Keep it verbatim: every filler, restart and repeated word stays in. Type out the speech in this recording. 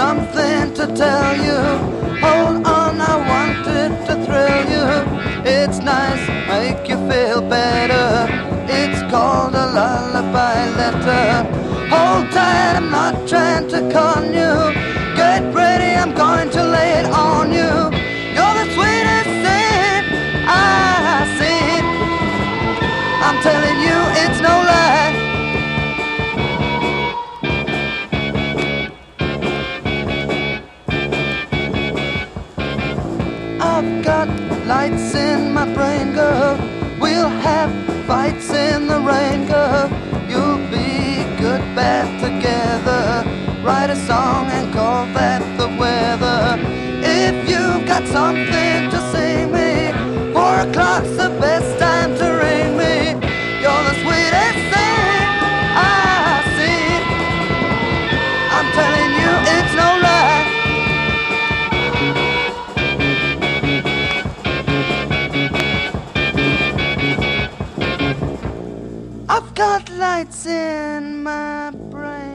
something to tell you. Hold on, I wanted to thrill you. It's nice, make you feel better. It's called a lullaby letter. Hold tight, I'm not trying to con you. Get ready, I'm going to lay it on you. You're the sweetest thing I've seen. I'm telling you, it's no lie. I've got lights in my brain, girl. We'll have fights in the rain, girl. You'll be good, bad together. Write a song and call that the weather. If you've got something to sing me, four o'clock's the best time to ring me. You're the sweetest thing I've seen. I'm telling you, it's no lie. I've got lights in my brain.